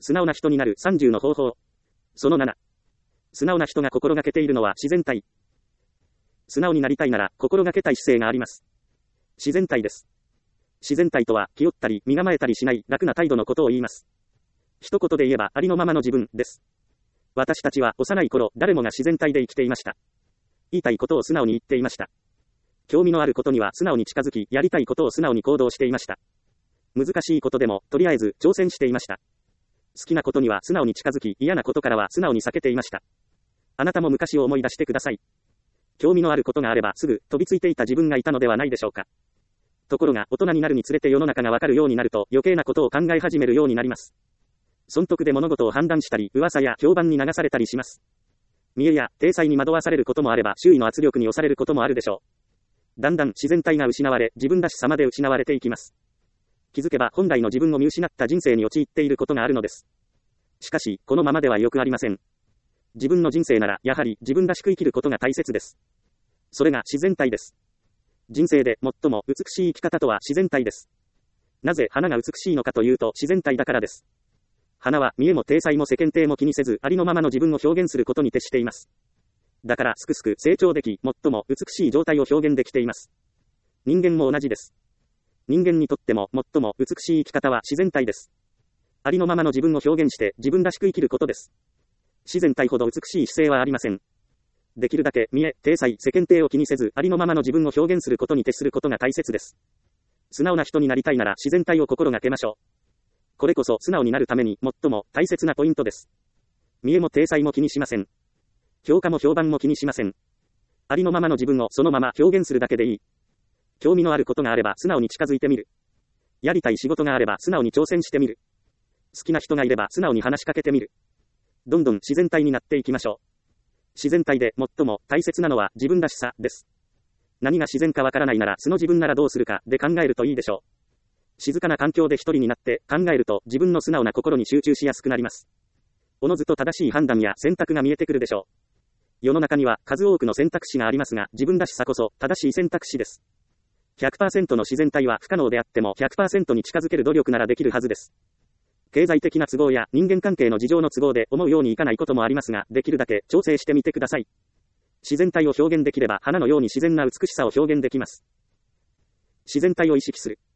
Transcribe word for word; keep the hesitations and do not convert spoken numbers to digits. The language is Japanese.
素直な人になるさんじゅうの方法。そのなな。素直な人が心がけているのは自然体。素直になりたいなら心がけたい姿勢があります。自然体です。自然体とは気負ったり身構えたりしない楽な態度のことを言います。一言で言えばありのままの自分です。私たちは幼い頃誰もが自然体で生きていました。言いたいことを素直に言っていました。興味のあることには素直に近づき、やりたいことを素直に行動していました。難しいことでもとりあえず挑戦していました。好きなことには素直に近づき、嫌なことからは素直に避けていました。あなたも昔を思い出してください。興味のあることがあればすぐ飛びついていた自分がいたのではないでしょうか。ところが大人になるにつれて世の中がわかるようになると余計なことを考え始めるようになります。損得で物事を判断したり、噂や評判に流されたりします。見栄や体裁に惑わされることもあれば周囲の圧力に押されることもあるでしょう。だんだん自然体が失われ、自分らしさまで失われていきます。気づけば本来の自分を見失った人生に陥っていることがあるのです。しかし、このままではよくありません。自分の人生なら、やはり自分らしく生きることが大切です。それが自然体です。人生で最も美しい生き方とは自然体です。なぜ花が美しいのかというと自然体だからです。花は見栄も体裁も世間体も気にせず、ありのままの自分を表現することに徹しています。だからすくすく成長でき、最も美しい状態を表現できています。人間も同じです。人間にとっても最も美しい生き方は自然体です。ありのままの自分を表現して自分らしく生きることです。自然体ほど美しい姿勢はありません。できるだけ見栄、体裁、世間体を気にせず、ありのままの自分を表現することに徹することが大切です。素直な人になりたいなら自然体を心がけましょう。これこそ素直になるために最も大切なポイントです。見栄も体裁も気にしません。評価も評判も気にしません。ありのままの自分をそのまま表現するだけでいい。興味のあることがあれば素直に近づいてみる。やりたい仕事があれば素直に挑戦してみる。好きな人がいれば素直に話しかけてみる。どんどん自然体になっていきましょう。自然体で最も大切なのは自分らしさです。何が自然かわからないなら素の自分ならどうするかで考えるといいでしょう。静かな環境で一人になって考えると自分の素直な心に集中しやすくなります。おのずと正しい判断や選択が見えてくるでしょう。世の中には数多くの選択肢がありますが、自分らしさこそ正しい選択肢です。ひゃくパーセント の自然体は不可能であっても ひゃくパーセント に近づける努力ならできるはずです。経済的な都合や人間関係の事情の都合で思うようにいかないこともありますが、できるだけ調整してみてください。自然体を表現できれば花のように自然な美しさを表現できます。自然体を意識する。